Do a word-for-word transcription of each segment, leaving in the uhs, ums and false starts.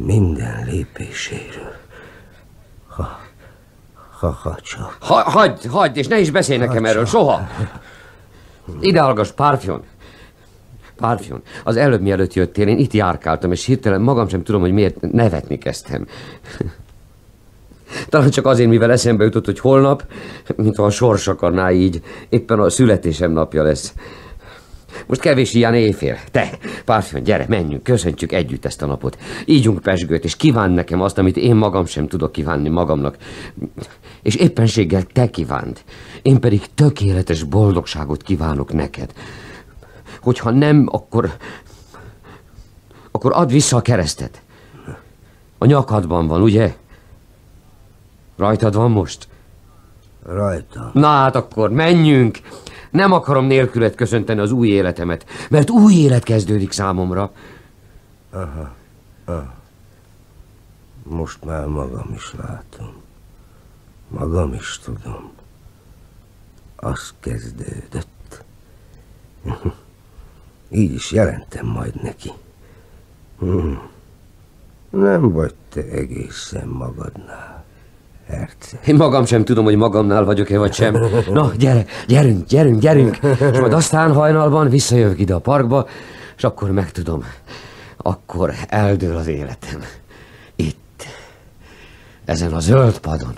minden lépéséről. Ha, ha, ha csak... Ha, hagyd, hagyd, és ne is beszélj ha nekem csak. Erről, soha! Ide hallgass, Parfion! Parfion, az előbb mielőtt jöttél, én itt járkáltam, és hirtelen magam sem tudom, hogy miért nevetni kezdtem. Talán csak azért, mivel eszembe jutott, hogy holnap, mintha a sors akarná így, éppen a születésem napja lesz. Most kevés ilyen éjfél. Te, Parfion, gyere, menjünk, köszöntjük együtt ezt a napot. Ígyunk pezsgőt, és kíván nekem azt, amit én magam sem tudok kívánni magamnak. És éppenséggel te kívánd. Én pedig tökéletes boldogságot kívánok neked. Hogyha nem, akkor... Akkor add vissza a keresztet. A nyakadban van, ugye? Rajtad van most? Rajta. Na hát akkor menjünk. Nem akarom nélküled köszönteni az új életemet, mert új élet kezdődik számomra. Aha, aha. Most már magam is látom. Magam is tudom. Az kezdődött. Így is jelentem majd neki. Hm. Nem vagy te egészen magadnál, herceg. Én magam sem tudom, hogy magamnál vagyok-e vagy sem. Na, gyere, gyerünk, gyerünk, gyerünk. És majd aztán hajnalban visszajövök ide a parkba, és akkor megtudom. Akkor eldől az életem. Itt, ezen a zöld padon.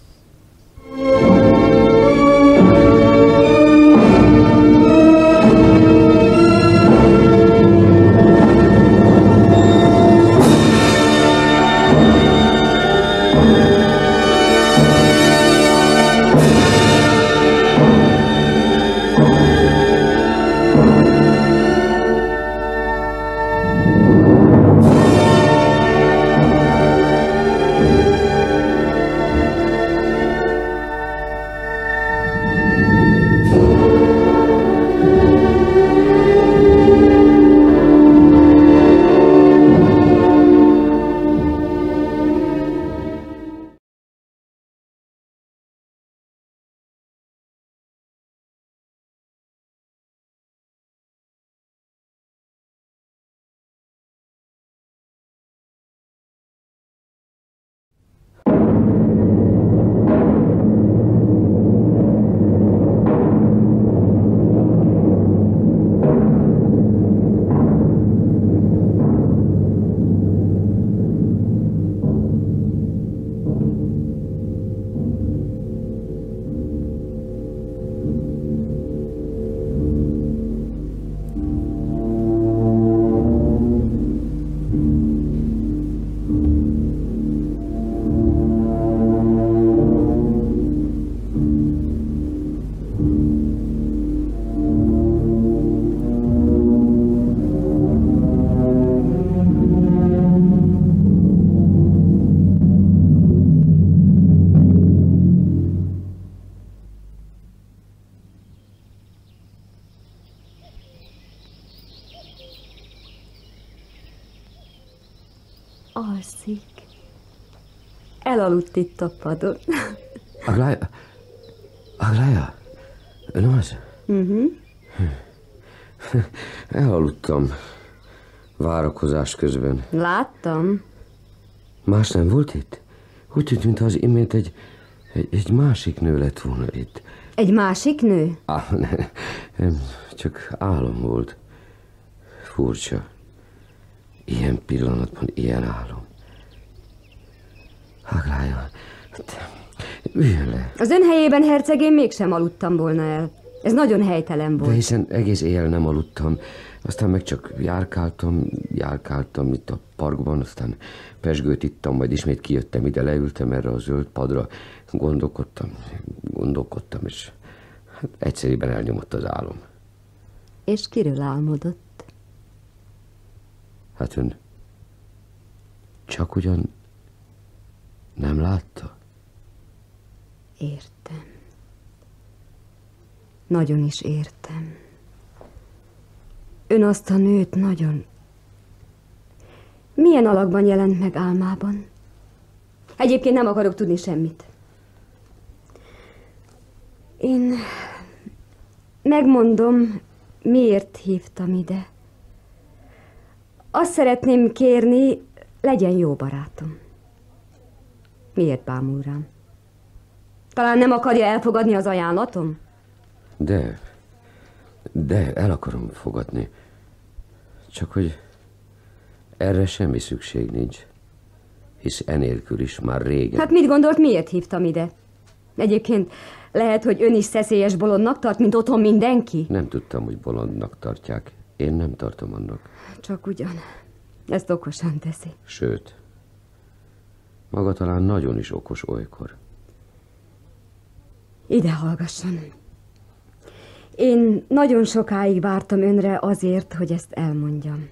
Alszik. Elaludt itt a padon. Aglája? Aglája? Ön az? Uh-huh. Elaludtam. Várakozás közben. Láttam. Más nem volt itt? Úgy tűnt, mintha az imént egy, egy, egy másik nő lett volna itt. Egy másik nő? Ah, ne, nem, csak álom volt. Furcsa. Ilyen pillanatban ilyen álom. Aglája, üljön le. Az ön helyében, herceg, én mégsem aludtam volna el. Ez nagyon helytelen volt. De hiszen egész éjjel nem aludtam. Aztán meg csak járkáltam, járkáltam itt a parkban, aztán pezsgőt ittam, majd ismét kijöttem ide, leültem erre a zöld padra, gondolkodtam, gondolkodtam, és hát egyszerűen elnyomott az álom. És kiről álmodott? Hát ön csak ugyan nem látta? Értem. Nagyon is értem. Ön azt a nőt nagyon... Milyen alakban jelent meg álmában? Egyébként nem akarok tudni semmit. Én megmondom, miért hívtam ide. Azt szeretném kérni, legyen jó barátom. Miért bámul rám? Talán nem akarja elfogadni az ajánlatom? De, de el akarom fogadni. Csak hogy erre semmi szükség nincs. Hisz enélkül is már régen. Hát mit gondolt, miért hívtam ide? Egyébként lehet, hogy ön is szeszélyes bolondnak tart, mint otthon mindenki? Nem tudtam, hogy bolondnak tartják. Én nem tartom annak. Csak ugyan. Ezt okosan teszi. Sőt, maga talán nagyon is okos olykor. Ide hallgasson. Én nagyon sokáig vártam önre azért, hogy ezt elmondjam.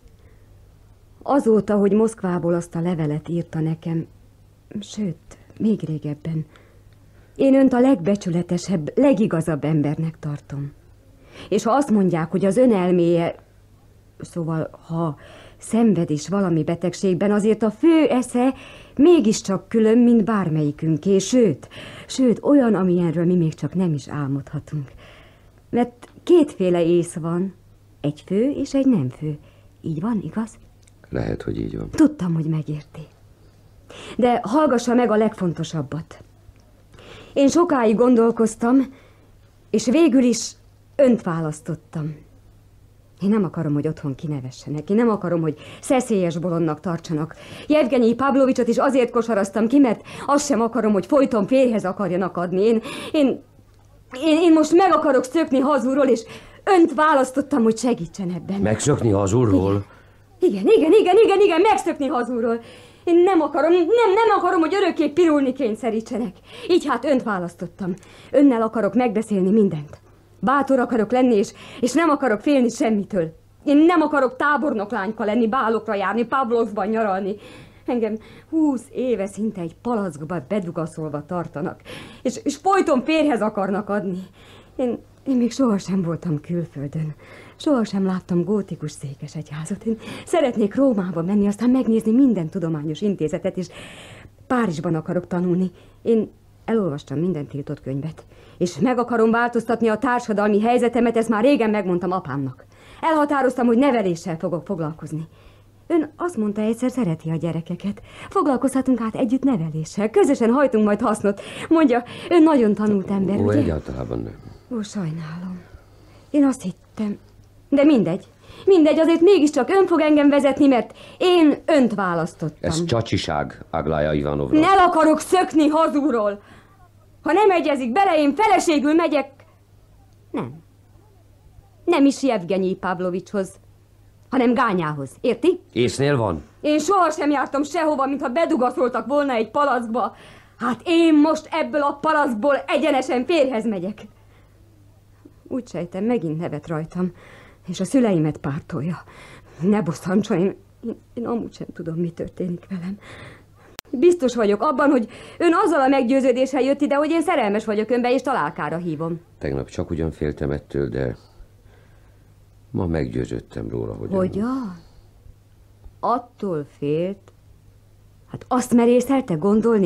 Azóta, hogy Moszkvából azt a levelet írta nekem, sőt, még régebben, én önt a legbecsületesebb, legigazabb embernek tartom. És ha azt mondják, hogy az ön elméje, szóval, ha szenved is valami betegségben, azért a fő esze mégiscsak külön, mint bármelyikünké, sőt, sőt, olyan, amilyenről mi még csak nem is álmodhatunk. Mert kétféle ész van, egy fő és egy nem fő. Így van, igaz? Lehet, hogy így van. Tudtam, hogy megérti. De hallgassa meg a legfontosabbat. Én sokáig gondolkoztam, és végül is önt választottam. Én nem akarom, hogy otthon kinevessenek. Én nem akarom, hogy szeszélyes bolondnak tartsanak. Jevgenyi Pavlovicsot is azért kosaraztam ki, mert azt sem akarom, hogy folyton férjhez akarjanak adni. Én, én, én, én most meg akarok szökni hazúról, és önt választottam, hogy segítsen ebben. Megszökni hazúról? Igen, igen, igen, igen, igen, megszökni hazúról. Én nem akarom, nem, nem akarom, hogy örökké pirulni kényszerítsenek. Így hát önt választottam. Önnel akarok megbeszélni mindent. Bátor akarok lenni, és, és nem akarok félni semmitől. Én nem akarok tábornoklányka lenni, bálokra járni, Pavlovban nyaralni. Engem húsz éve szinte egy palackba bedugaszolva tartanak, és, és folyton férjhez akarnak adni. Én, én még sohasem voltam külföldön. Sohasem láttam gótikus székesegyházat. Én szeretnék Rómába menni, aztán megnézni minden tudományos intézetet, és Párizsban akarok tanulni. Én elolvastam minden tiltott könyvet, és meg akarom változtatni a társadalmi helyzetemet, ezt már régen megmondtam apámnak. Elhatároztam, hogy neveléssel fogok foglalkozni. Ön azt mondta, egyszer szereti a gyerekeket. Foglalkozhatunk át együtt neveléssel. Közösen hajtunk majd hasznot. Mondja, ön nagyon tanult ember, Ó, ugye? egyáltalán nem. Ó, sajnálom. Én azt hittem. De mindegy. Mindegy, azért mégiscsak ön fog engem vezetni, mert én önt választottam. Ez csacsiság, Aglaja Ivanovna. El akarok szökni hazúról. Ha nem egyezik bele, én feleségül megyek. Nem. Nem is Jevgenyi Pavlovicshoz, hanem Gányához. Érti? Észnél van? Én sohasem jártam sehova, mintha bedugaszoltak volna egy palackba. Hát én most ebből a palackból egyenesen férjhez megyek. Úgy sejtem, megint nevet rajtam, és a szüleimet pártolja. Ne bosszantson, én, én, én amúgy sem tudom, mi történik velem. Biztos vagyok abban, hogy ön azzal a meggyőződéssel jött ide, hogy én szerelmes vagyok önbe, és találkára hívom. Tegnap csak ugyan féltem ettől, de ma meggyőződtem róla, hogy... Hogyan? Attól félt? Hát azt merészelte gondolni,